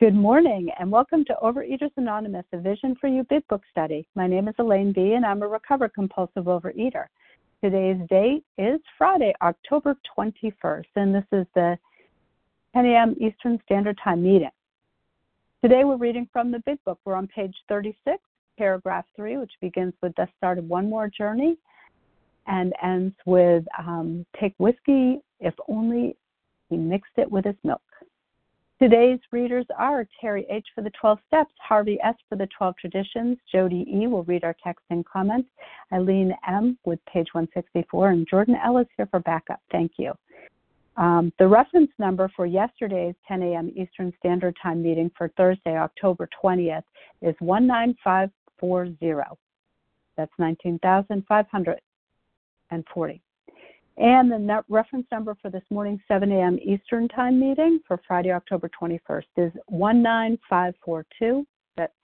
Good morning, and welcome to Overeaters Anonymous, a Vision for You Big Book Study. My name is Elaine B., and I'm a recovered compulsive overeater. Today's date is Friday, October 21st, and this is the 10 a.m. Eastern Standard Time meeting. Today we're reading from the Big Book. We're on page 36, paragraph 3, which begins with "Thus started one more journey," and ends with "Take whiskey if only he mixed it with his milk." Today's readers are Terry H. for the 12 Steps, Harvey S. for the 12 Traditions, Jody E. will read our text and comments, Eileen M. with page 164, and Jordan Ellis here for backup. Thank you. The reference number for yesterday's 10 a.m. Eastern Standard Time meeting for Thursday, October 20th is 19540. That's 19,540. And the reference number for this morning's 7 a.m. Eastern Time meeting for Friday, October 21st is 19542. That's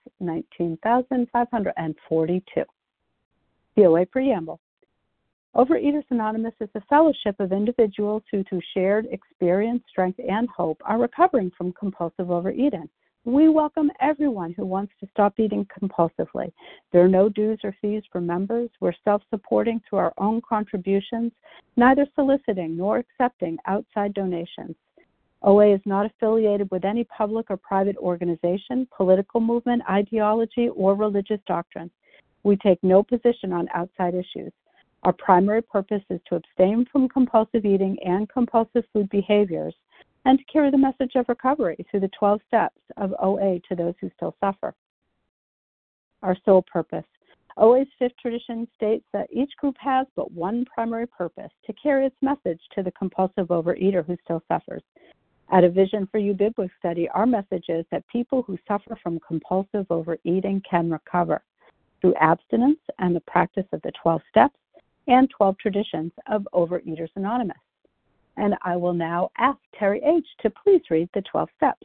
19,542. COA Preamble. Overeaters Anonymous is a fellowship of individuals who, through shared experience, strength, and hope, are recovering from compulsive overeating. We welcome everyone who wants to stop eating compulsively. There are no dues or fees for members. We're self-supporting through our own contributions, neither soliciting nor accepting outside donations. OA is not affiliated with any public or private organization, political movement, ideology, or religious doctrine. We take no position on outside issues. Our primary purpose is to abstain from compulsive eating and compulsive food behaviors, and to carry the message of recovery through the 12 steps of OA to those who still suffer. Our sole purpose. OA's fifth tradition states that each group has but one primary purpose: to carry its message to the compulsive overeater who still suffers. At a Vision for You Big Book Study, our message is that people who suffer from compulsive overeating can recover through abstinence and the practice of the 12 steps and 12 traditions of Overeaters Anonymous. And I will now ask Terry H. to please read the 12 steps.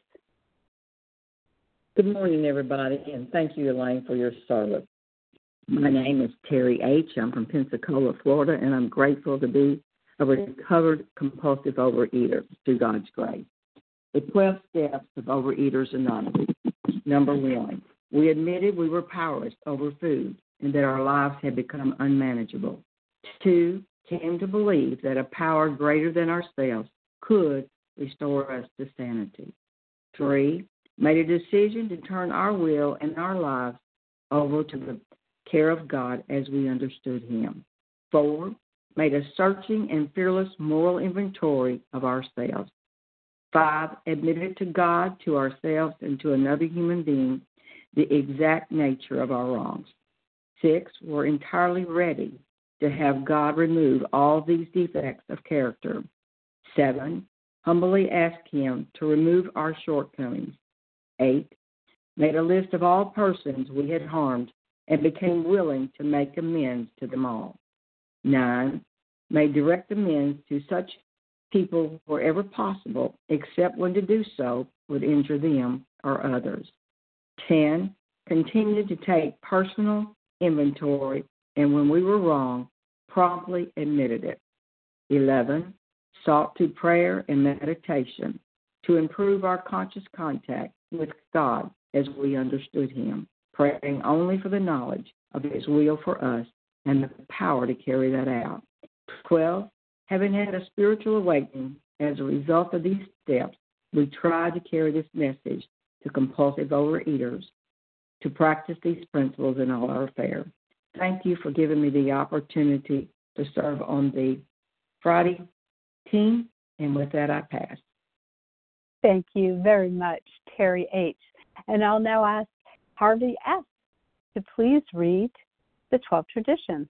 Good morning, everybody, and thank you, Elaine, for your service. My name is Terry H. I'm from Pensacola, Florida, and I'm grateful to be a recovered compulsive overeater through God's grace. The 12 steps of Overeaters Anonymous. Number 1, we admitted we were powerless over food and that our lives had become unmanageable. 2, came to believe that a power greater than ourselves could restore us to sanity. 3, made a decision to turn our will and our lives over to the care of God as we understood Him. 4, made a searching and fearless moral inventory of ourselves. 5, admitted to God, to ourselves, and to another human being the exact nature of our wrongs. 6, were entirely ready to have God remove all these defects of character. 7, humbly asked Him to remove our shortcomings. 8, made a list of all persons we had harmed and became willing to make amends to them all. 9, made direct amends to such people wherever possible, except when to do so would injure them or others. 10, continued to take personal inventory, and when we were wrong, promptly admitted it. 11, sought through prayer and meditation to improve our conscious contact with God as we understood Him, praying only for the knowledge of His will for us and the power to carry that out. 12, having had a spiritual awakening as a result of these steps, we tried to carry this message to compulsive overeaters to practice these principles in all our affairs. Thank you for giving me the opportunity to serve on the Friday team, and with that, I pass. Thank you very much, Terry H. And I'll now ask Harvey S. to please read the 12 traditions.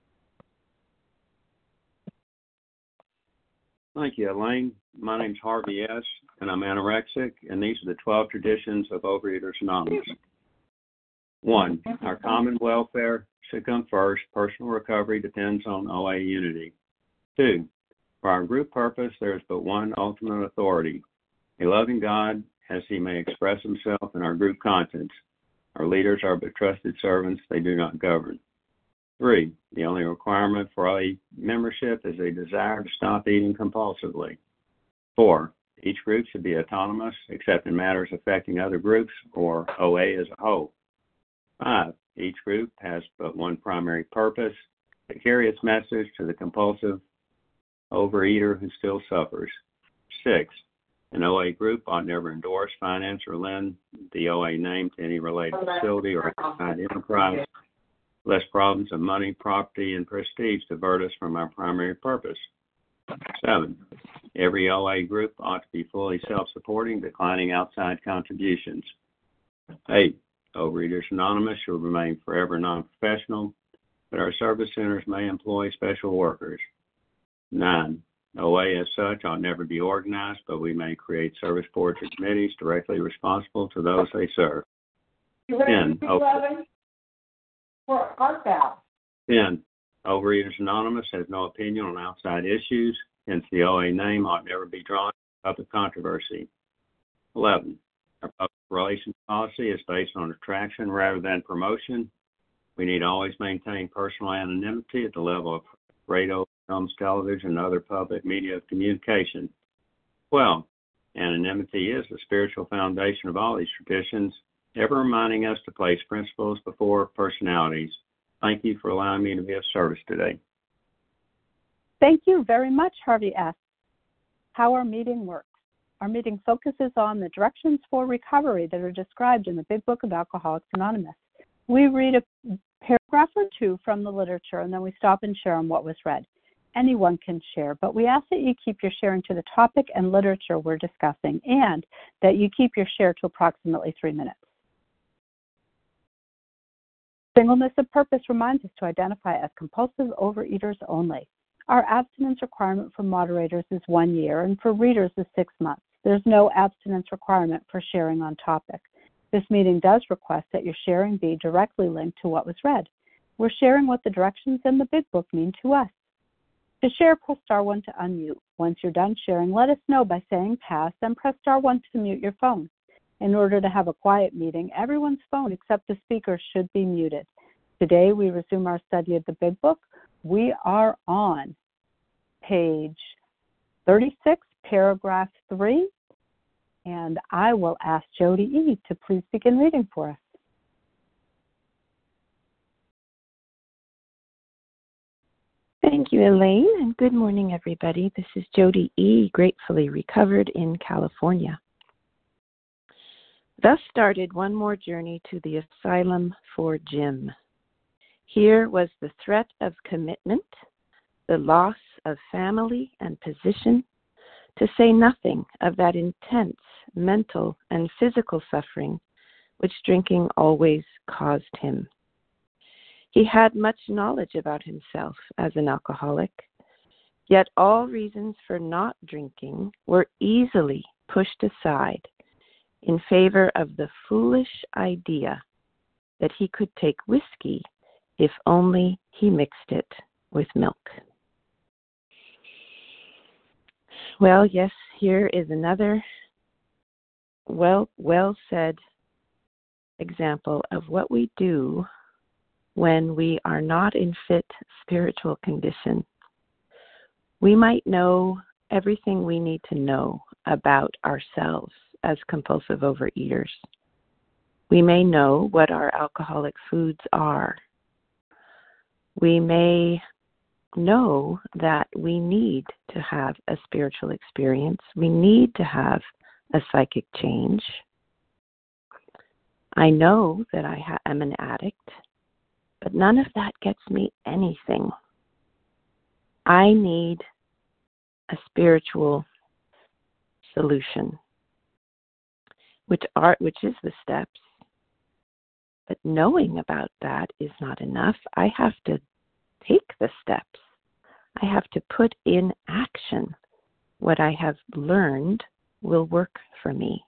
Thank you, Elaine. My name's Harvey S., and I'm anorexic, and these are the 12 traditions of Overeaters Anonymous. 1, our common welfare should come first. Personal recovery depends on OA unity. 2, for our group purpose, there is but one ultimate authority, a loving God, as He may express Himself in our group contents. Our leaders are but trusted servants, they do not govern. 3, the only requirement for OA membership is a desire to stop eating compulsively. 4, Each group should be autonomous except in matters affecting other groups or OA as a whole. 5, each group has but one primary purpose: to carry its message to the compulsive overeater who still suffers. 6, an OA group ought never endorse, finance, or lend the OA name to any related facility or outside enterprise, lest problems of money, property, and prestige divert us from our primary purpose. 7, every OA group ought to be fully self-supporting, declining outside contributions. 8, Overeaters Anonymous should remain forever non-professional, but our service centers may employ special workers. 9, OA as such ought never be organized, but we may create service boards or committees directly responsible to those they serve. 10, Overeaters Anonymous has no opinion on outside issues, hence the OA name ought never be drawn into public controversy. 11, our public relations policy is based on attraction rather than promotion. We need to always maintain personal anonymity at the level of radio, films, television, and other public media of communication. 12, anonymity is the spiritual foundation of all these traditions, ever reminding us to place principles before personalities. Thank you for allowing me to be of service today. Thank you very much, Harvey S. How our meeting works. Our meeting focuses on the directions for recovery that are described in the Big Book of Alcoholics Anonymous. We read a paragraph or two from the literature, and then we stop and share on what was read. Anyone can share, but we ask that you keep your sharing to the topic and literature we're discussing, and that you keep your share to approximately 3 minutes. Singleness of purpose reminds us to identify as compulsive overeaters only. Our abstinence requirement for moderators is 1 year, and for readers is 6 months. There's no abstinence requirement for sharing on topic. This meeting does request that your sharing be directly linked to what was read. We're sharing what the directions in the Big Book mean to us. To share, press star 1 to unmute. Once you're done sharing, let us know by saying pass, then press star 1 to mute your phone. In order to have a quiet meeting, everyone's phone except the speaker should be muted. Today, we resume our study of the Big Book. We are on page 36, paragraph 3, and I will ask Jody E. to please begin reading for us. Thank you, Elaine, and good morning, everybody. This is Jody E., gratefully recovered in California. Thus started one more journey to the asylum for Jim. Here was the threat of commitment, the loss of family and position, to say nothing of that intense mental and physical suffering which drinking always caused him. He had much knowledge about himself as an alcoholic, yet all reasons for not drinking were easily pushed aside in favor of the foolish idea that he could take whiskey if only he mixed it with milk. Well, yes, here is another well said example of what we do when we are not in fit spiritual condition. We might know everything we need to know about ourselves as compulsive overeaters. We may know what our alcoholic foods are. We may know that we need to have a spiritual experience. We need to have a psychic change. I know that I am an addict, but none of that gets me anything. I need a spiritual solution, which is the steps. But knowing about that is not enough. I have to take the steps. I have to put in action what I have learned will work for me.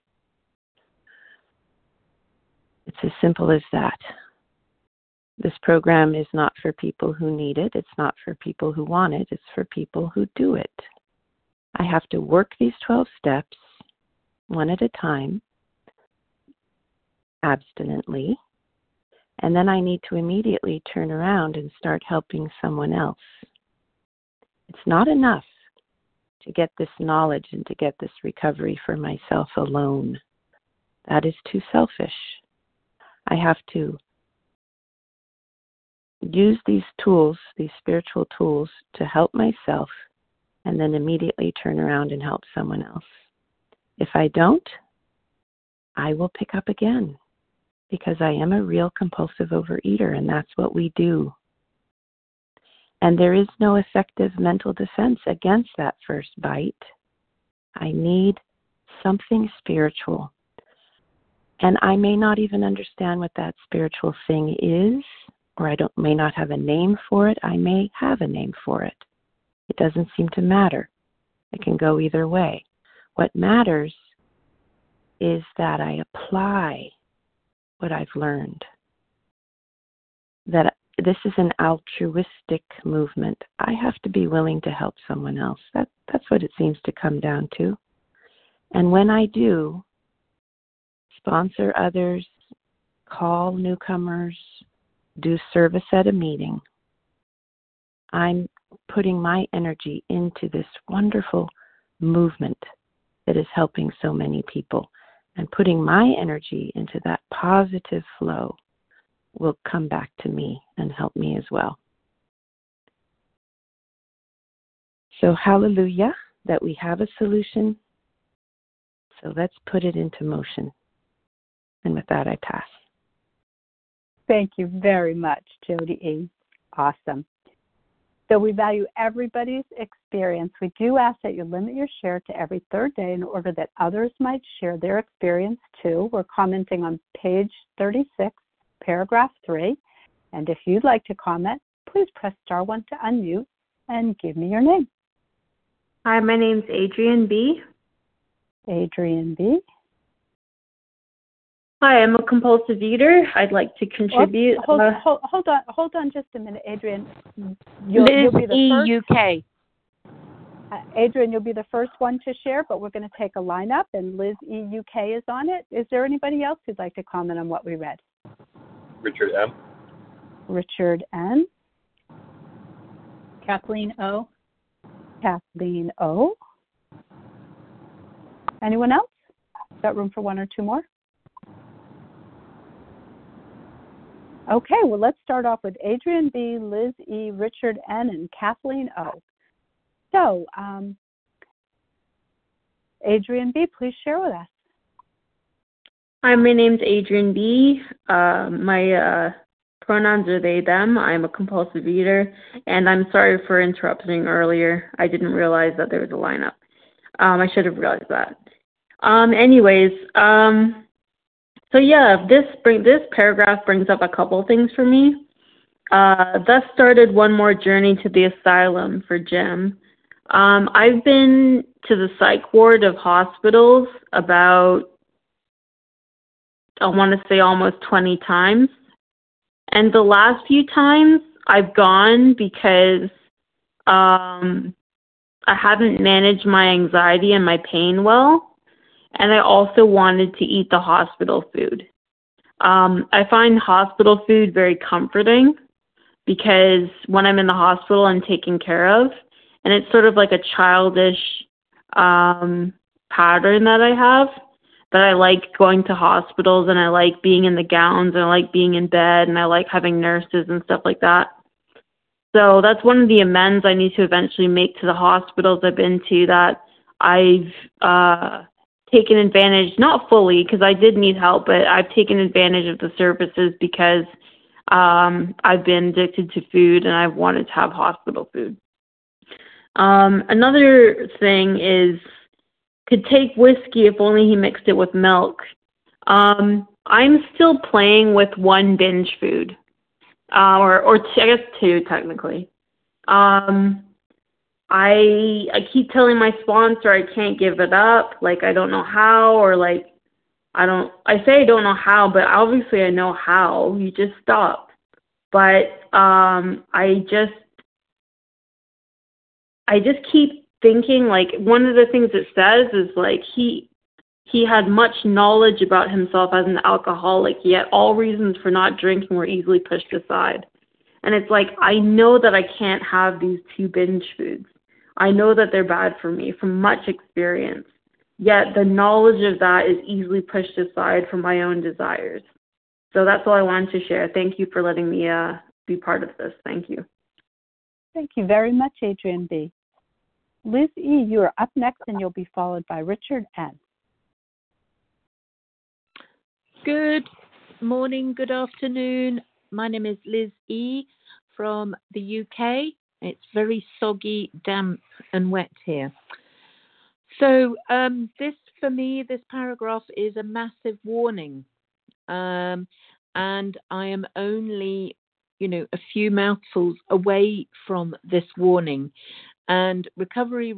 It's as simple as that. This program is not for people who need it. It's not for people who want it. It's for people who do it. I have to work these 12 steps one at a time, abstinently, and then I need to immediately turn around and start helping someone else. It's not enough to get this knowledge and to get this recovery for myself alone. That is too selfish. I have to use these tools, these spiritual tools, to help myself and then immediately turn around and help someone else. If I don't, I will pick up again because I am a real compulsive overeater, and that's what we do. And there is no effective mental defense against that first bite. I need something spiritual. And I may not even understand what that spiritual thing is, or I may not have a name for it. I may have a name for it. It doesn't seem to matter. It can go either way. What matters is that I apply what I've learned. That this is an altruistic movement. I have to be willing to help someone else. That's what it seems to come down to. And when I do, sponsor others, call newcomers, do service at a meeting, I'm putting my energy into this wonderful movement that is helping so many people. And putting my energy into that positive flow will come back to me and help me as well. So hallelujah that we have a solution. So let's put it into motion. And with that, I pass. Thank you very much, Jody E. Awesome. So we value everybody's experience. We do ask that you limit your share to every third day in order that others might share their experience too. We're commenting on page 36, paragraph 3. And if you'd like to comment, please press star 1 to unmute and give me your name. Hi, my name's Adrian B. Adrian B. Hi, I'm a compulsive eater. I'd like to contribute. Hold on just a minute, Adrian. You'll be the first. Adrian, you'll be the first one to share, but we're going to take a lineup, and Liz E.UK is on it. Is there anybody else who'd like to comment on what we read? Richard M. Richard N. Kathleen O. Kathleen O. Anyone else? Got room for one or two more? Okay, well, let's start off with Adrian B., Liz E., Richard N., and Kathleen O. So, Adrian B., please share with us. Hi, my name's Adrian B. My pronouns are they, them. I'm a compulsive eater, and I'm sorry for interrupting earlier. I didn't realize that there was a lineup. I should have realized that. So yeah, this paragraph brings up a couple things for me. Thus started one more journey to the asylum for Jim. I've been to the psych ward of hospitals about, I want to say almost 20 times. And the last few times I've gone because I haven't managed my anxiety and my pain well. And I also wanted to eat the hospital food. I find hospital food very comforting because when I'm in the hospital, I'm taken care of. And it's sort of like a childish pattern that I have, that I like going to hospitals and I like being in the gowns and I like being in bed and I like having nurses and stuff like that. So that's one of the amends I need to eventually make to the hospitals I've been to, that I've taken advantage, not fully because I did need help, but I've taken advantage of the services because I've been addicted to food and I've wanted to have hospital food. Another thing is, could take whiskey if only he mixed it with milk. I'm still playing with one binge food, or two, I guess two technically. I keep telling my sponsor I can't give it up, like I don't know how, or like I say I don't know how, but obviously I know how. You just stop. But I just keep thinking, like, one of the things it says is like he had much knowledge about himself as an alcoholic, yet all reasons for not drinking were easily pushed aside. And it's like, I know that I can't have these two binge foods. I know that they're bad for me from much experience. Yet the knowledge of that is easily pushed aside for my own desires. So that's all I wanted to share. Thank you for letting me be part of this. Thank you. Thank you very much, Adrian B. Liz E., you are up next, and you'll be followed by Richard N. Good morning, good afternoon. My name is Liz E. from the UK. It's very soggy, damp, and wet here. So for me, this paragraph is a massive warning. And I am only, a few mouthfuls away from this warning. And recovery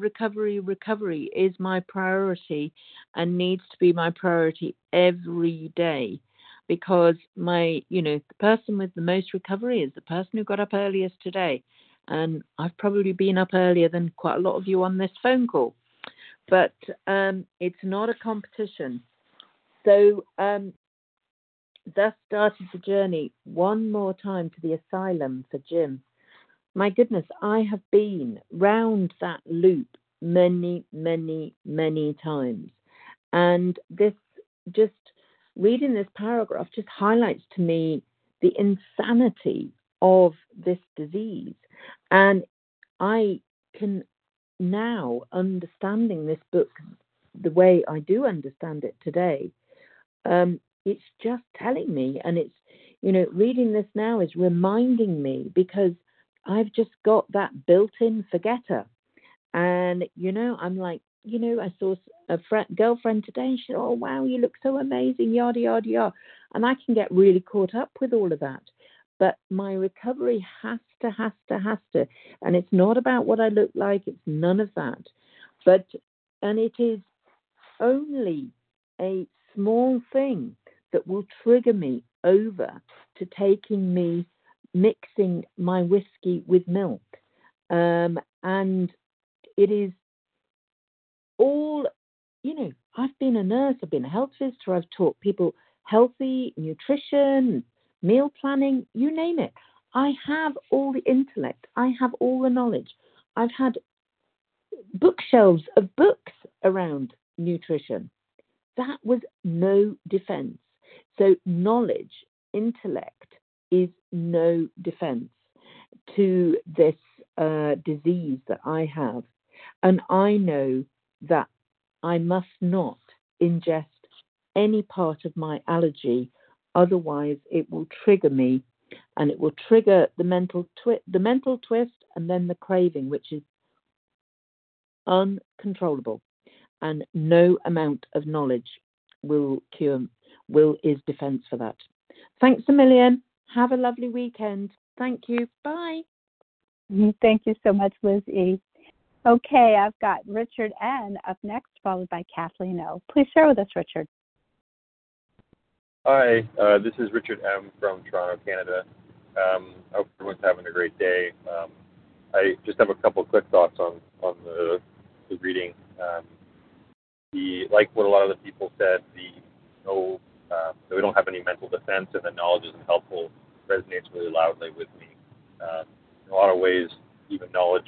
is my priority and needs to be my priority every day, because the person with the most recovery is the person who got up earliest today. And I've probably been up earlier than quite a lot of you on this phone call, but it's not a competition. So thus started the journey one more time to the asylum for Jim. My goodness, I have been round that loop many, many, many times. And this, just reading this paragraph just highlights to me the insanity of this disease. And I can now, understanding this book the way I do understand it today, it's just telling me, and it's, reading this now is reminding me, because I've just got that built-in forgetter. And, I'm like, I saw a girlfriend today and she said, oh, wow, you look so amazing, yada, yada, yada. And I can get really caught up with all of that. But my recovery has to. And it's not about what I look like. It's none of that. And it is only a small thing that will trigger me over to taking me mixing my whiskey with milk. And it is all, I've been a nurse, I've been a health visitor, I've taught people healthy nutrition, meal planning, you name it. I have all the intellect, I have all the knowledge. I've had bookshelves of books around nutrition. That was no defense. So knowledge, intellect is no defense to this disease that I have. And I know that I must not ingest any part of my allergy, otherwise it will trigger me, and it will trigger the mental twist, and then the craving, which is uncontrollable, and no amount of knowledge is defense for that. Thanks a million. Have a lovely weekend. Thank you. Bye. Thank you so much, Liz E. Okay, I've got Richard N. up next, followed by Kathleen O. Please share with us, Richard. Hi, this is Richard M. from Toronto, Canada. I hope everyone's having a great day. I just have a couple quick thoughts on the reading. Like what a lot of the people said, that we don't have any mental defense and the knowledge isn't helpful resonates really loudly with me. In a lot of ways, even knowledge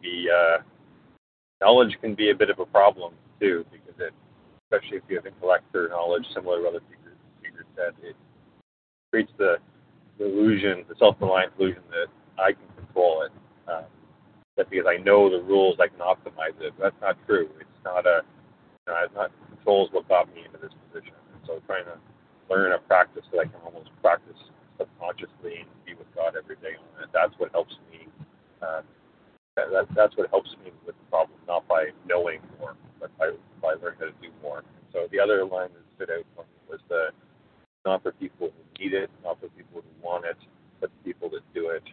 can be a bit of a problem too, because especially if you have intellect or knowledge, similar to what other speakers said, it creates the illusion, the self-reliant illusion that I can control it. That because I know the rules, I can optimize it. But that's not true. It's not control is what got me into this position. And so trying to learn a practice that I can almost practice subconsciously and be with God every day on it. That's what helps me. That's what helps me with the problem, not by knowing more, but by learning how to do more. And so the other line that stood out for me was not for people who need it, not for people who want it, but the people that do it.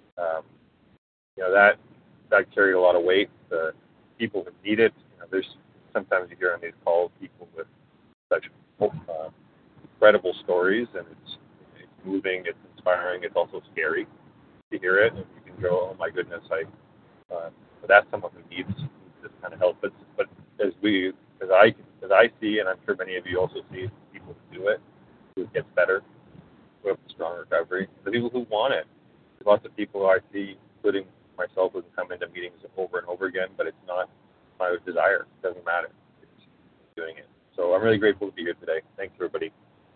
That carried a lot of weight. The people who need it, there's sometimes you hear on these calls people with such incredible stories, and it's moving, it's inspiring, it's also scary to hear it, and you can go, oh my goodness, that's someone who needs this kind of help. But as I see, and I'm sure many of you also see, people who do it, who it gets better, who have strong recovery, the people who want it. There's lots of people I see, including myself wouldn't come into meetings over and over again, but it's not my desire. It doesn't matter. It's doing it. So I'm really grateful to be here today. Thanks, everybody.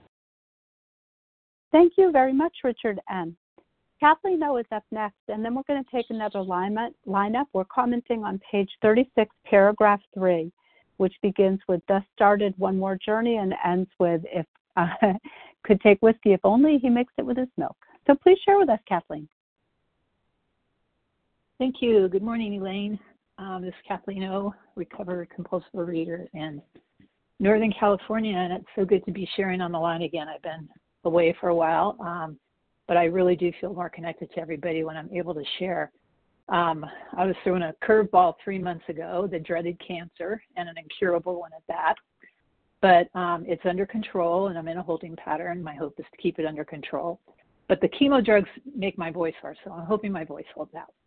Thank you very much, Richard N. Kathleen O is up next, and then we're going to take another lineup. We're commenting on page 36, paragraph 3, which begins with, thus started one more journey, and ends with, if could take whiskey if only he mixed it with his milk. So please share with us, Kathleen. Thank you. Good morning, Elaine. This is Kathleen O, recovered compulsive overeater in Northern California, and it's so good to be sharing on the line again. I've been away for a while, but I really do feel more connected to everybody when I'm able to share. I was thrown a curveball 3 months ago, the dreaded cancer, and an incurable one at that. But it's under control, and I'm in a holding pattern. My hope is to keep it under control. But the chemo drugs make my voice hoarse, so I'm hoping my voice holds out.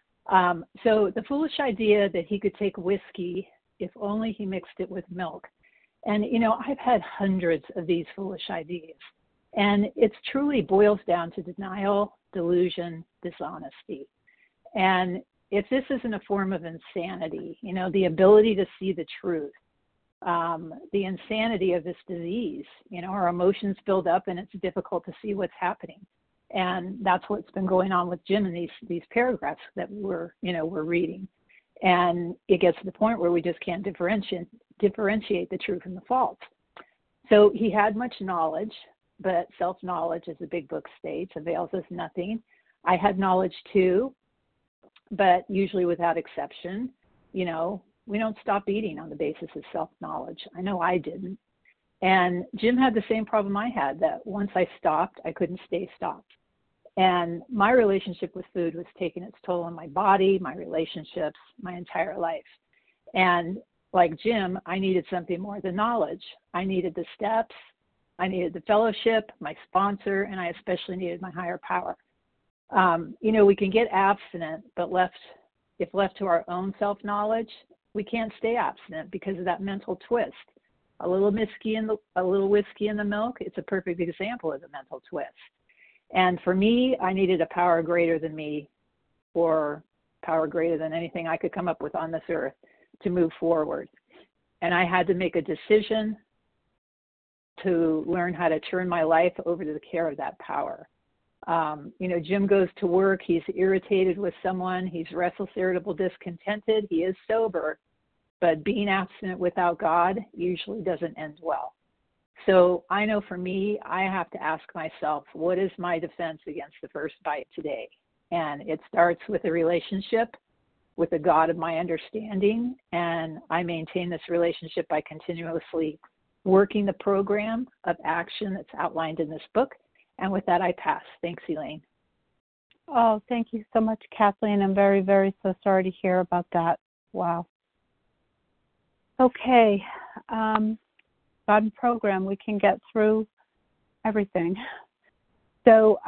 So the foolish idea that he could take whiskey if only he mixed it with milk. And, you know, I've had hundreds of these foolish ideas. And it truly boils down to denial, delusion, dishonesty. And if this isn't a form of insanity, you know, the ability to see the truth, the insanity of this disease, you know, our emotions build up and it's difficult to see what's happening. And that's what's been going on with Jim in these paragraphs that we're reading. And it gets to the point where we just can't differentiate the true from the false. So he had much knowledge, but self-knowledge, as the big book states, avails us nothing. I had knowledge too, but usually without exception. You know, we don't stop eating on the basis of self-knowledge. I know I didn't. And Jim had the same problem I had, that once I stopped, I couldn't stay stopped. And my relationship with food was taking its toll on my body, my relationships, my entire life. And like Jim, I needed something more than knowledge. I needed the steps, I needed the fellowship, my sponsor, and I especially needed my higher power. You know, we can get abstinent, but if left to our own self-knowledge, we can't stay abstinent because of that mental twist. A little whiskey in the milk, it's a perfect example of the mental twist. And for me, I needed a power greater than me, or power greater than anything I could come up with on this earth, to move forward. And I had to make a decision to learn how to turn my life over to the care of that power. You know, Jim goes to work, he's irritated with someone, he's restless, irritable, discontented, he is sober, but being abstinent without God usually doesn't end well. So I know for me, I have to ask myself, what is my defense against the first bite today? And it starts with a relationship with the God of my understanding, and I maintain this relationship by continuously working the program of action that's outlined in this book. And with that, I pass. Thanks, Elaine. Oh, thank you so much, Kathleen. I'm very, very so sorry to hear about that. Wow. Okay. God program, we can get through everything. So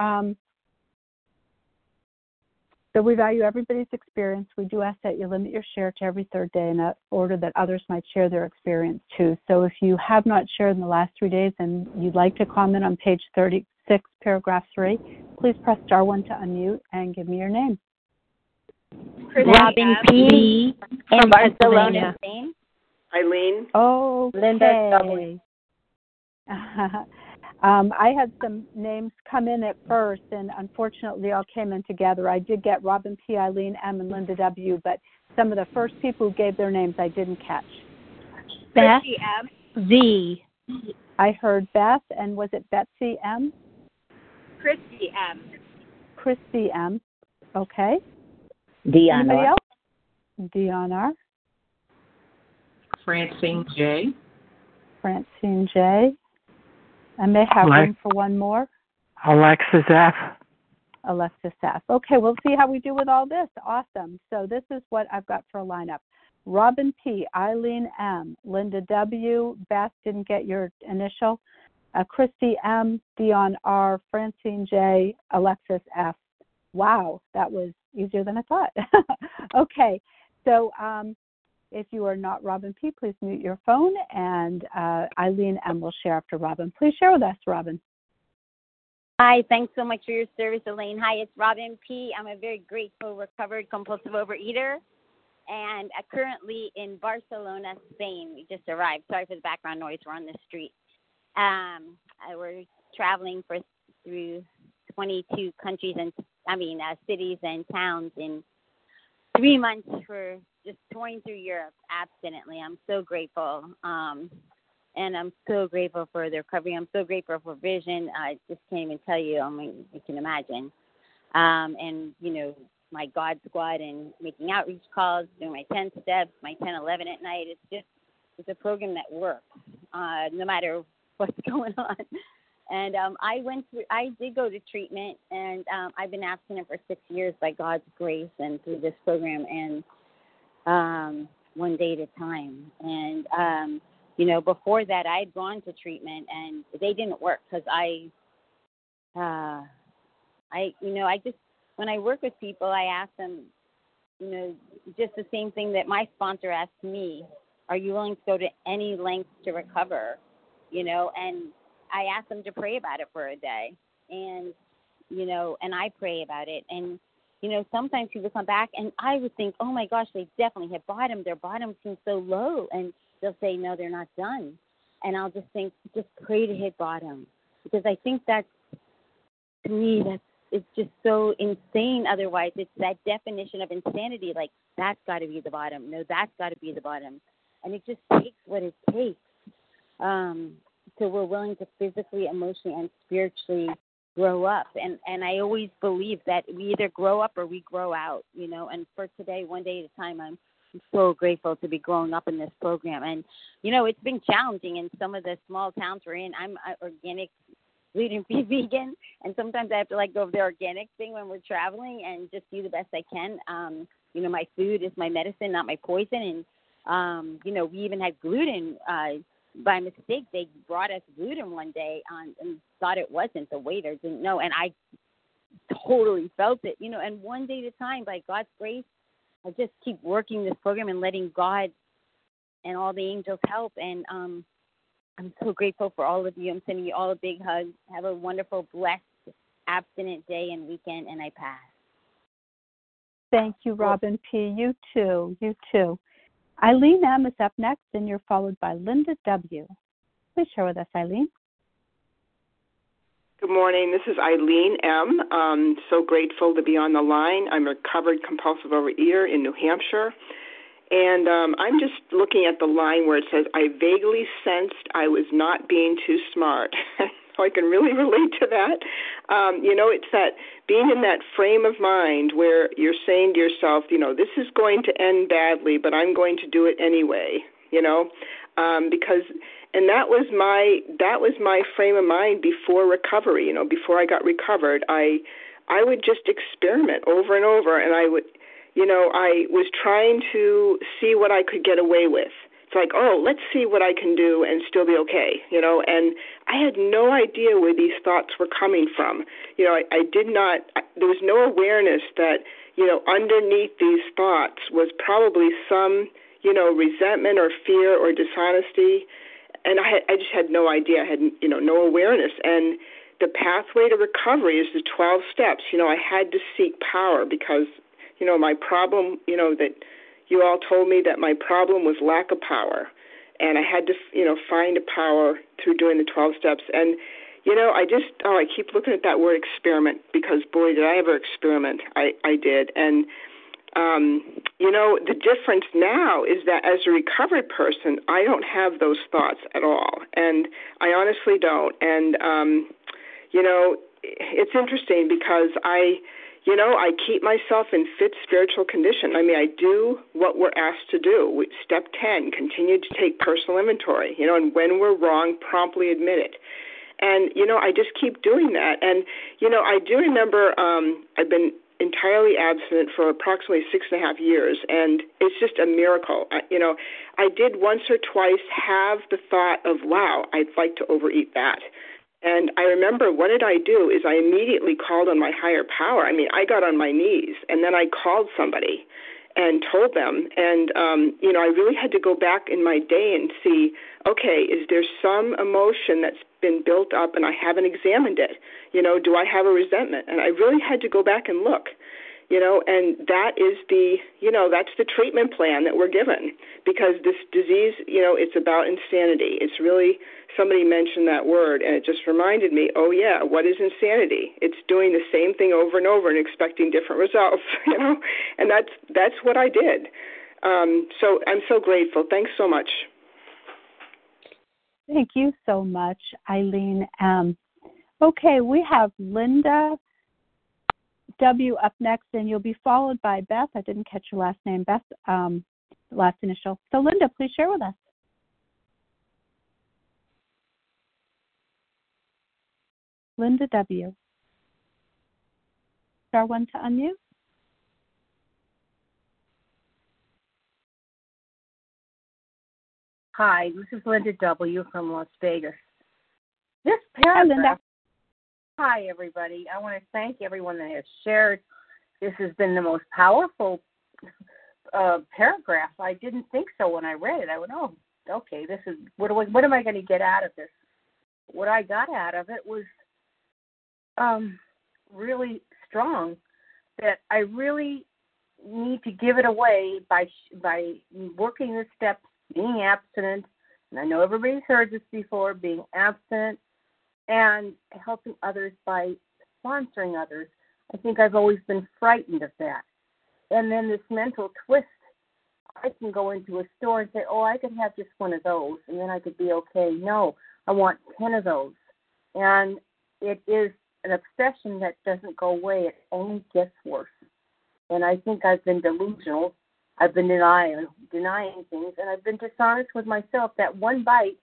we value everybody's experience. We do ask that you limit your share to every third day in order that others might share their experience too. So if you have not shared in the last 3 days and you'd like to comment on page 36, paragraph 3, please press star 1 to unmute and give me your name. Robin P. from Barcelona. Eileen. Oh, okay. Linda W. I had some names come in at first, and unfortunately they all came in together. I did get Robin P., Eileen M., and Linda W., but some of the first people who gave their names I didn't catch. Beth V. I heard Beth, and was it Betsy M? Christy M. Christy M. Okay. Dion Anybody R. else? Dion R. Francine J. Francine J. I may have room for one more. Alexis F. Alexis F. Okay, we'll see how we do with all this. Awesome. So this is what I've got for a lineup. Robin P., Eileen M., Linda W., Beth, didn't get your initial, Christy M., Dion R., Francine J., Alexis F. Wow, that was easier than I thought. Okay, so if you are not Robin P., please mute your phone, and Eileen M. will share after Robin. Please share with us, Robin. Hi, thanks so much for your service, Elaine. Hi, it's Robin P. I'm a very grateful, recovered, compulsive overeater, and currently in Barcelona, Spain. We just arrived. Sorry for the background noise. We're on the street. We're traveling through 22 countries and, cities and towns in 3 months for just touring through Europe abstinently. I'm so grateful. And I'm so grateful for the recovery. I'm so grateful for vision. I just can't even tell you. You can imagine. And, my God squad and making outreach calls, doing my 10 steps, my 10, 11 at night. It's a program that works, no matter what's going on. And I did go to treatment, and I've been abstinent for 6 years by God's grace and through this program, and one day at a time. And, before that, I had gone to treatment, and they didn't work because when I work with people, I ask them, just the same thing that my sponsor asked me, are you willing to go to any lengths to recover, and I ask them to pray about it for a day, and, and I pray about it, and, sometimes people come back, and I would think, oh, my gosh, they definitely hit bottom. Their bottom seems so low, and they'll say, no, they're not done. And I'll just think, just pray to hit bottom. Because I think to me, it's just so insane otherwise. It's that definition of insanity, like, that's got to be the bottom. No, that's got to be the bottom. And it just takes what it takes. So we're willing to physically, emotionally, and spiritually grow up. And I always believe that we either grow up or we grow out, And for today, one day at a time, I'm so grateful to be growing up in this program. And, it's been challenging in some of the small towns we're in. I'm organic, gluten-free vegan, and sometimes I have to let go of the organic thing when we're traveling and just do the best I can. My food is my medicine, not my poison. And, we even had gluten. By mistake, they brought us gluten one day and thought it wasn't. The waiter didn't know, and I totally felt it, and one day at a time, by God's grace, I just keep working this program and letting God and all the angels help. And I'm so grateful for all of you. I'm sending you all a big hug. Have a wonderful, blessed, abstinent day and weekend, and I pass. Thank you, Robin P. You too. You too. Eileen M. is up next, and you're followed by Linda W. Please share with us, Eileen. Good morning. This is Eileen M. So grateful to be on the line. I'm a recovered compulsive overeater in New Hampshire. And I'm just looking at the line where it says, I vaguely sensed I was not being too smart. So I can really relate to that. It's that being in that frame of mind where you're saying to yourself, this is going to end badly, but I'm going to do it anyway, because... And that was my frame of mind before recovery. Before I got recovered, I would just experiment over and over, and I was trying to see what I could get away with. It's like, let's see what I can do and still be okay, And I had no idea where these thoughts were coming from. I did not. There was no awareness that underneath these thoughts was probably some resentment or fear or dishonesty. And I just had no idea. I had, no awareness. And the pathway to recovery is the 12 steps. I had to seek power because, my problem, that you all told me that my problem was lack of power. And I had to, find a power through doing the 12 steps. And, I keep looking at that word experiment because, boy, did I ever experiment. I did. And, the difference now is that as a recovered person, I don't have those thoughts at all. And I honestly don't. And, it's interesting because I keep myself in fit spiritual condition. I do what we're asked to do. Step 10, continue to take personal inventory, and when we're wrong, promptly admit it. And, I just keep doing that. And, I do remember I've been entirely abstinent for approximately 6.5 years, and it's just a miracle. I did once or twice have the thought of, wow, I'd like to overeat that. And I remember what did I do is I immediately called on my higher power. I got on my knees, and then I called somebody. and told them. And, I really had to go back in my day and see, okay, is there some emotion that's been built up and I haven't examined it? Do I have a resentment? And I really had to go back and look. And that is that's the treatment plan that we're given, because this disease, it's about insanity. It's really, somebody mentioned that word, and it just reminded me, oh yeah, what is insanity? It's doing the same thing over and over and expecting different results, and that's what I did. So I'm so grateful. Thanks so much. Thank you so much, Eileen. Okay, we have Linda W. up next, and you'll be followed by Beth. I didn't catch your last name, Beth, last initial. So, Linda, please share with us. Linda W. Star one to unmute. Hi, this is Linda W. from Las Vegas. This Hi, Linda. paragraph. Hi, everybody. I want to thank everyone that has shared. This has been the most powerful paragraph. I didn't think so when I read it. I went, oh, okay, this is what am I going to get out of this? What I got out of it was really strong, that I really need to give it away by working the steps, being abstinent. And I know everybody's heard this before, being abstinent, and helping others by sponsoring others. I think I've always been frightened of that. And then this mental twist, I can go into a store and say, oh, I could have just one of those, and then I could be okay. No, I want 10 of those. And it is an obsession that doesn't go away. It only gets worse. And I think I've been delusional. I've been denying things, and I've been dishonest with myself. That one bite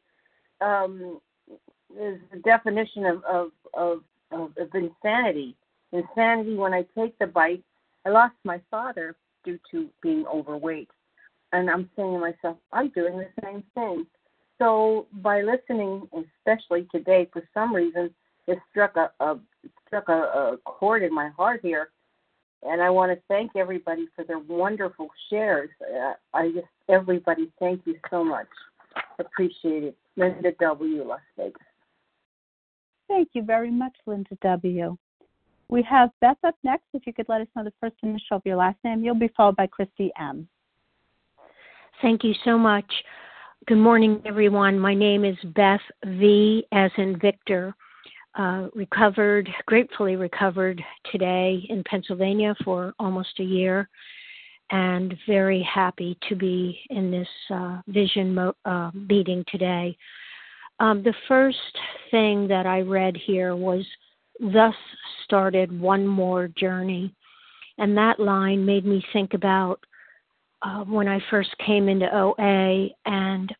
is the definition of insanity. Insanity, when I take the bite, I lost my father due to being overweight. And I'm saying to myself, I'm doing the same thing. So by listening, especially today, for some reason, it struck a chord in my heart here. And I want to thank everybody for their wonderful shares. Everybody, thank you so much. Appreciate it. Linda W., Las Vegas. Thank you very much, Linda W. We have Beth up next. If you could let us know the first initial of your last name, you'll be followed by Christy M. Thank you so much. Good morning, everyone. My name is Beth V, as in Victor. Gratefully recovered today in Pennsylvania for almost a year, and very happy to be in this vision meeting today. The first thing that I read here was, thus started one more journey. And that line made me think about when I first came into OA, and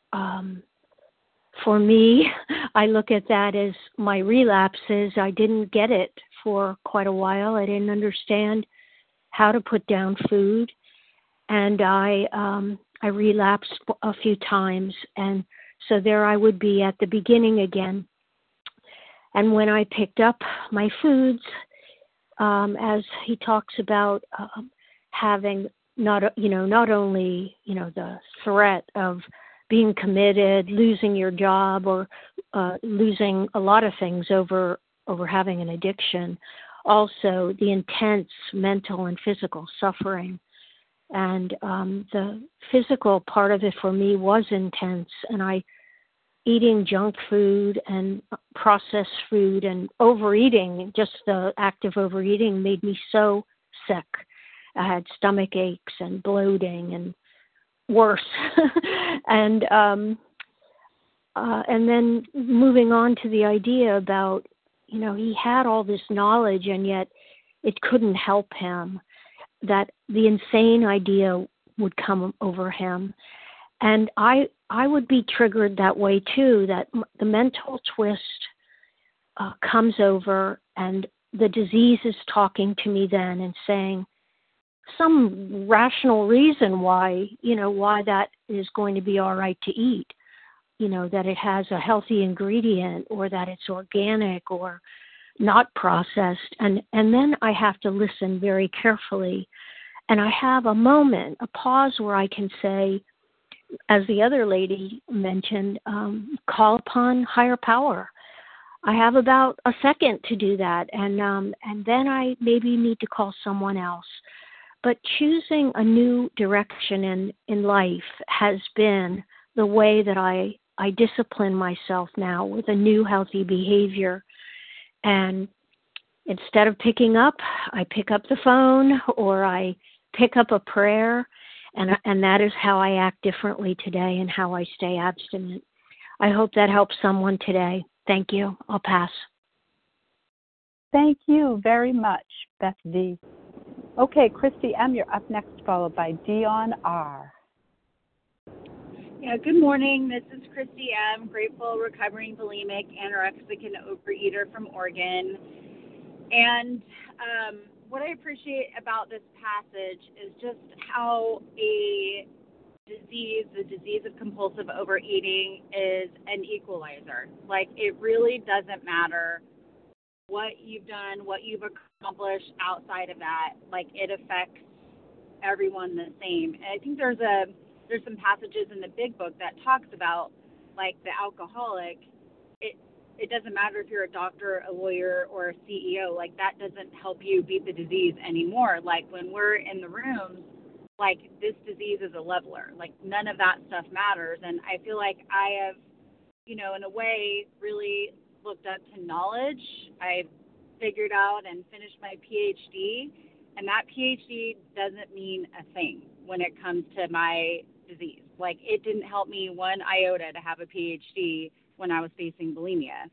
for me, I look at that as my relapses. I didn't get it for quite a while. I didn't understand how to put down food, and I relapsed a few times, and so there I would be at the beginning again. And when I picked up my foods, as he talks about having not only the threat of being committed, losing your job, or losing a lot of things over having an addiction, also the intense mental and physical suffering. And the physical part of it for me was intense, and eating junk food and processed food and overeating, just the act of overeating made me so sick. I had stomach aches and bloating and worse. and then moving on to the idea about, he had all this knowledge and yet it couldn't help him, that the insane idea would come over him. And I would be triggered that way too, that the mental twist comes over, and the disease is talking to me then and saying some rational reason why that is going to be all right to eat, that it has a healthy ingredient, or that it's organic or not processed. And then I have to listen very carefully and I have a moment, a pause where I can say, as the other lady mentioned, call upon higher power. I have about a second to do that, and then I maybe need to call someone else. But choosing a new direction in life has been the way that I discipline myself now with a new healthy behavior. And instead of picking up, I pick up the phone or I pick up a prayer, and that is how I act differently today and how I stay abstinent. I hope that helps someone today. Thank you. I'll pass. Thank you very much, Beth V. Okay, Christy M., you're up next, followed by Dion R. Yeah, good morning. This is Christy M., grateful, recovering bulimic, anorexic, and overeater from Oregon. And what I appreciate about this passage is just how a disease, the disease of compulsive overeating, is an equalizer. Like, it really doesn't matter what you've done, what you've accomplished outside of that. Like, it affects everyone the same. And I think there's some passages in the Big Book that talks about, like, the alcoholic. It doesn't matter if you're a doctor, a lawyer, or a CEO. Like, that doesn't help you beat the disease anymore. Like, when we're in the rooms, like, this disease is a leveler. Like, none of that stuff matters. And I feel like I have, in a way, really looked up to knowledge. I figured out and finished my PhD, and that PhD doesn't mean a thing when it comes to my disease. Like, it didn't help me one iota to have a PhD when I was facing bulimia.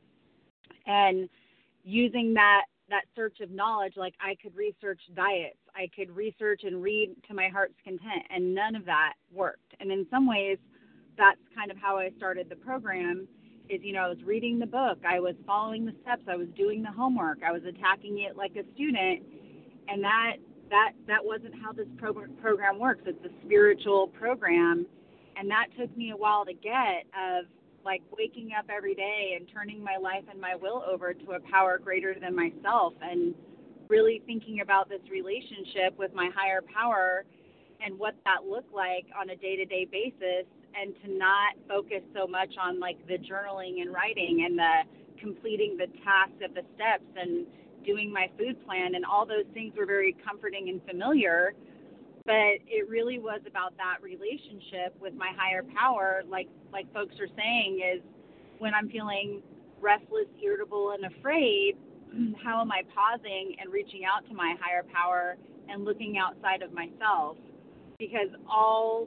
And using that search of knowledge, like, I could research diets, I could research and read to my heart's content, and none of that worked. And in some ways, that's kind of how I started the program, is, I was reading the book, I was following the steps, I was doing the homework, I was attacking it like a student, and that wasn't how this program works. It's a spiritual program, and that took me a while to get, of, like, waking up every day and turning my life and my will over to a power greater than myself, and really thinking about this relationship with my higher power and what that looked like on a day-to-day basis, and to not focus so much on, like, the journaling and writing and the completing the tasks of the steps and doing my food plan, and all those things were very comforting and familiar. But it really was about that relationship with my higher power, like folks are saying, is when I'm feeling restless, irritable, and afraid, how am I pausing and reaching out to my higher power and looking outside of myself? Because all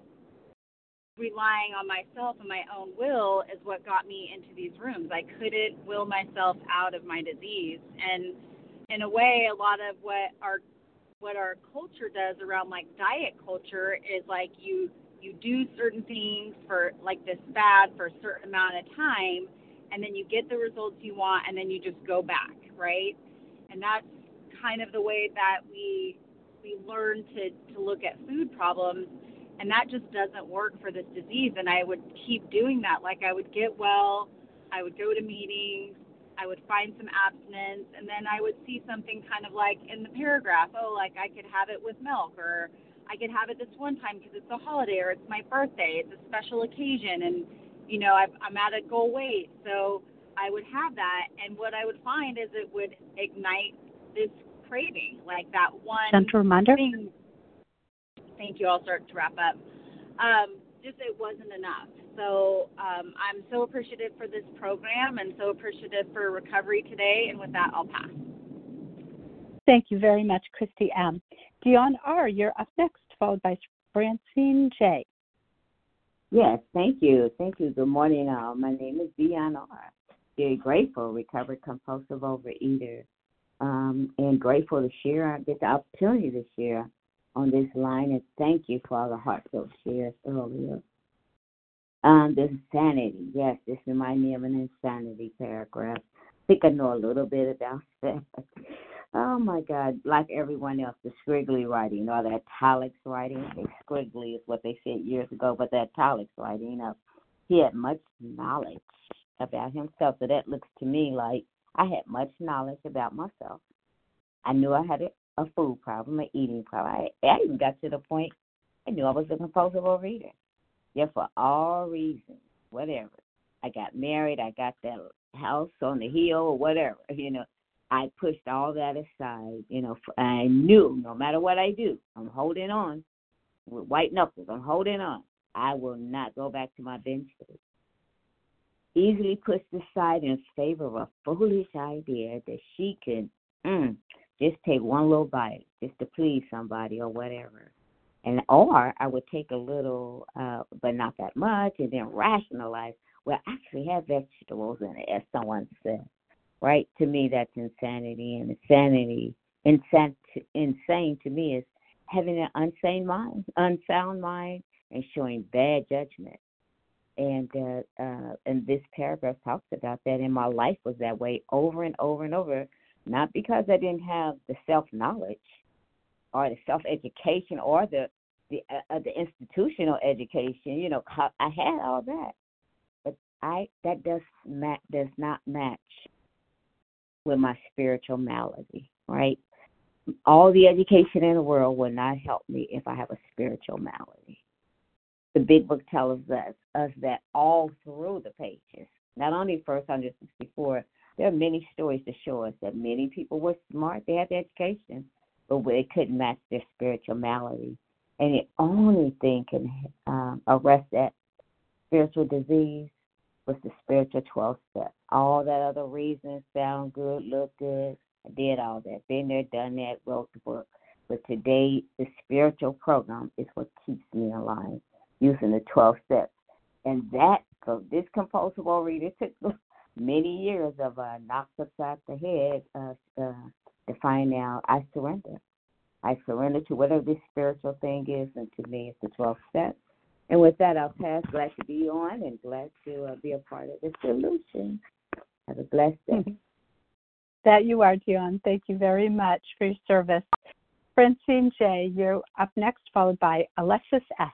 relying on myself and my own will is what got me into these rooms. I couldn't will myself out of my disease. And in a way, a lot of what our culture does around, like, diet culture is, like, you do certain things for, like, this fad for a certain amount of time, and then you get the results you want, and then you just go back, right? And that's kind of the way that we learn to look at food problems, and that just doesn't work for this disease. And I would keep doing that. Like, I would get well, I would go to meetings, I would find some abstinence, and then I would see something kind of like in the paragraph, like, I could have it with milk, or I could have it this one time because it's a holiday, or it's my birthday, it's a special occasion, and, I'm at a goal weight. So I would have that, and what I would find is it would ignite this craving, like that one thing. Thank you. I'll start to wrap up. Just it wasn't enough. So I'm so appreciative for this program and so appreciative for recovery today. And with that, I'll pass. Thank you very much, Christy M. Dion R., you're up next, followed by Francine J. Yes, thank you. Thank you. Good morning, all. My name is Dion R. Very grateful, recovered compulsive overeater, and grateful to share, get the opportunity to share on this line, and thank you for all the heartfelt shares earlier. The insanity, yes, this reminds me of an insanity paragraph. I think I know a little bit about that. Oh, my God, like everyone else, the squiggly writing or the italics writing. Squiggly is what they said years ago, but the italics writing, he had much knowledge about himself, so that looks to me like I had much knowledge about myself. I knew I had a food problem, an eating problem. I even got to the point I knew I was a compulsive overeater. Yeah, for all reasons, whatever. I got married, I got that house on the hill or whatever, I pushed all that aside, I knew no matter what I do, I'm holding on with white knuckles. I'm holding on. I will not go back to my binge food. Easily pushed aside in favor of a foolish idea that she can just take one little bite just to please somebody or whatever. Or I would take a little, but not that much, and then rationalize, well, I actually have vegetables in it, as someone said. Right? To me, that's insanity. And insane to me is having an unsound mind, and showing bad judgment. And this paragraph talks about that, and my life was that way over and over and over, not because I didn't have the self-knowledge or the self-education or the institutional education. I had all that, but that does not match with my spiritual malady, right? All the education in the world will not help me if I have a spiritual malady. The Big Book tells us that all through the pages, not only first 164, there are many stories to show us that many people were smart, they had the education, but they couldn't match their spiritual malady. And the only thing can arrest that spiritual disease was the spiritual 12 steps. All that other reasons, sound good, look good, I did all that. Been there, done that, wrote the book. But today, the spiritual program is what keeps me alive, using the 12 steps. And this compulsive overeater took many years of knocks upside the head to find out I surrender. I surrender to whatever this spiritual thing is, and to me, it's the 12 steps. And with that, I'll pass. Glad to be on and glad to be a part of the solution. Have a blessed day. That you are, Dion. Thank you very much for your service. Francine J., you're up next, followed by Alexis S.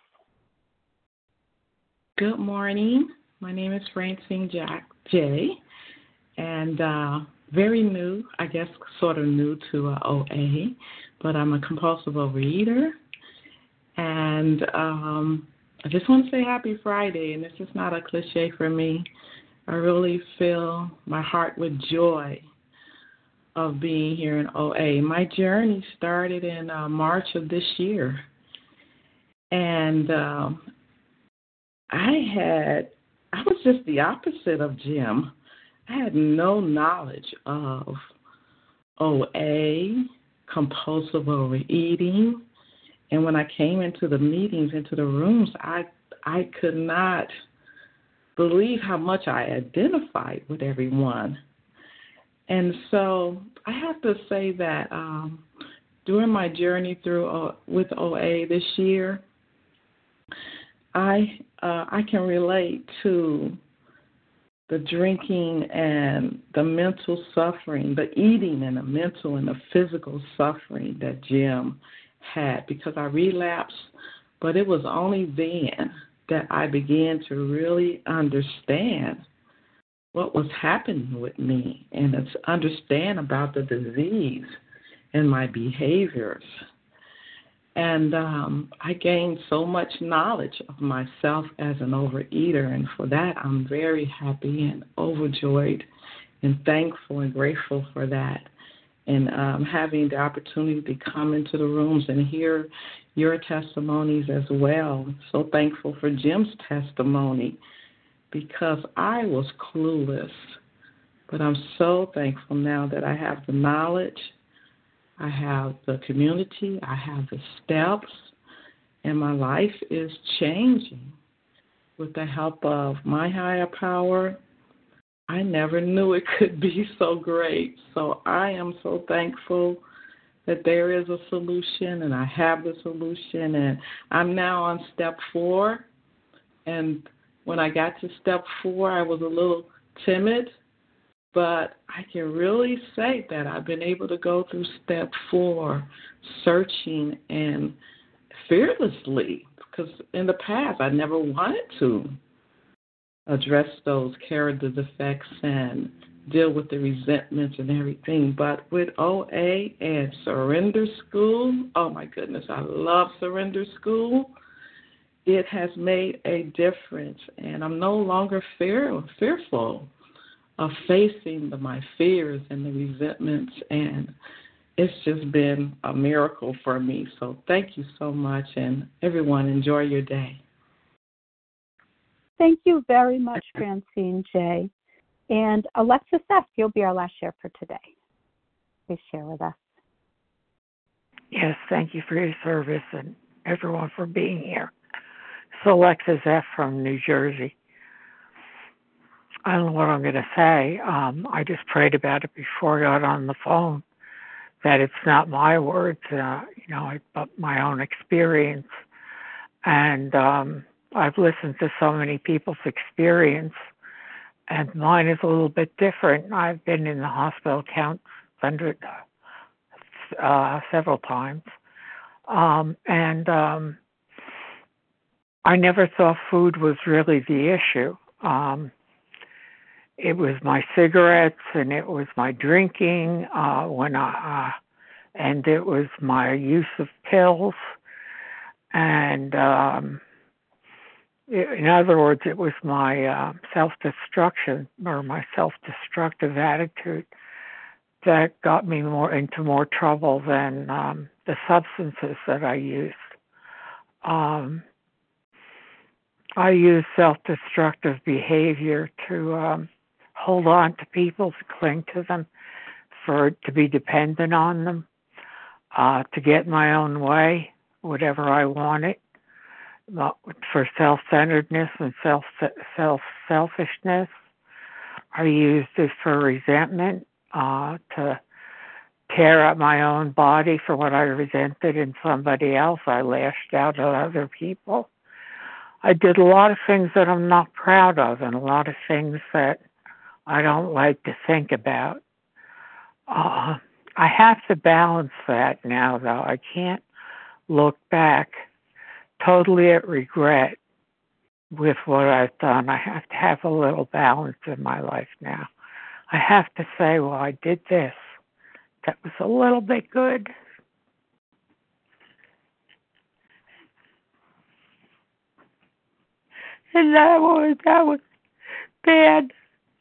Good morning. My name is Francine J., and very new, I guess sort of new to OA, but I'm a compulsive overeater. And I just want to say happy Friday, and this is not a cliche for me. I really fill my heart with joy of being here in OA. My journey started in March of this year, and I was just the opposite of Jim. I had no knowledge of OA, compulsive overeating, and when I came into the meetings, into the rooms, I could not believe how much I identified with everyone. And so I have to say that during my journey through with OA this year, I can relate to the drinking and the mental suffering, the eating and the mental and the physical suffering that Jim had, because I relapsed, but it was only then that I began to really understand what was happening with me and to understand about the disease and my behaviors. And I gained so much knowledge of myself as an overeater, and for that I'm very happy and overjoyed and thankful and grateful for that. And having the opportunity to come into the rooms and hear your testimonies as well. So thankful for Jim's testimony, because I was clueless. But I'm so thankful now that I have the knowledge, I have the community, I have the steps, and my life is changing with the help of my higher power. I never knew it could be so great. So I am so thankful that there is a solution, and I have the solution, and I'm now on step 4. And when I got to step 4, I was a little timid, but I can really say that I've been able to go through step 4 searching and fearlessly, because in the past I never wanted to address those character defects and deal with the resentments and everything. But with OA and Surrender School, oh my goodness, I love Surrender School. It has made a difference, and I'm no longer fearful of facing my fears and the resentments, and it's just been a miracle for me. So thank you so much, and everyone, enjoy your day. Thank you very much, Francine J. And Alexis F., you'll be our last share for today. Please share with us. Yes, thank you for your service and everyone for being here. So Alexis F. from New Jersey. I don't know what I'm going to say. I just prayed about it before I got on the phone, that it's not my words, but my own experience. And I've listened to so many people's experience, and mine is a little bit different. I've been in the hospital several times. I never thought food was really the issue. It was my cigarettes, and it was my drinking, and it was my use of pills, and in other words, it was my self-destruction or my self-destructive attitude that got me into more trouble than the substances that I used. I use self-destructive behavior to hold on to people, to cling to them, to be dependent on them, to get my own way, whatever I wanted, for self-centeredness and selfishness. I used it for resentment, to tear up my own body for what I resented in somebody else. I lashed out at other people. I did a lot of things that I'm not proud of, and a lot of things that I don't like to think about. I have to balance that now, though. I can't look back totally at regret with what I've done. I have to have a little balance in my life now. I have to say, well, I did this. That was a little bit good. And that was bad.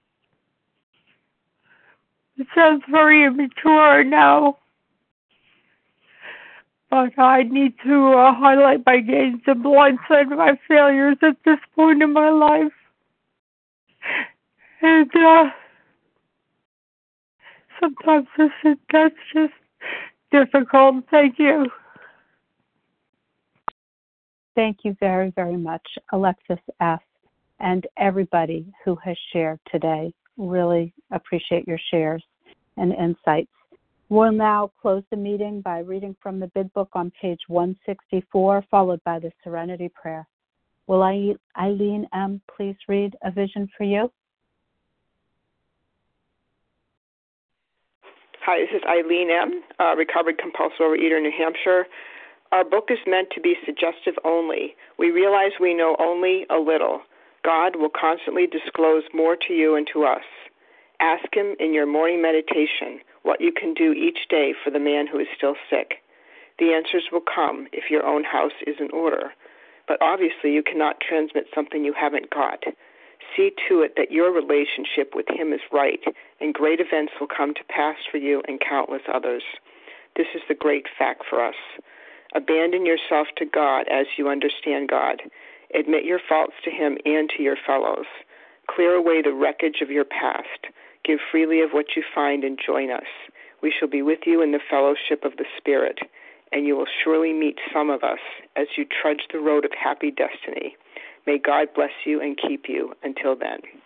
It sounds very immature now, but I need to highlight my gains and blindside my failures at this point in my life. And sometimes that's just difficult. Thank you. Thank you very, very much, Alexis F., and everybody who has shared today. Really appreciate your shares and insights. We'll now close the meeting by reading from the Big Book on page 164, followed by the Serenity Prayer. Will Eileen M. please read A Vision for You? Hi, this is Eileen M., recovered compulsive overeater, New Hampshire. Our book is meant to be suggestive only. We realize we know only a little. God will constantly disclose more to you and to us. Ask Him in your morning meditation what you can do each day for the man who is still sick. The answers will come if your own house is in order. But obviously you cannot transmit something you haven't got. See to it that your relationship with Him is right, and great events will come to pass for you and countless others. This is the great fact for us. Abandon yourself to God as you understand God. Admit your faults to Him and to your fellows. Clear away the wreckage of your past. Give freely of what you find and join us. We shall be with you in the fellowship of the Spirit, and you will surely meet some of us as you trudge the road of happy destiny. May God bless you and keep you until then.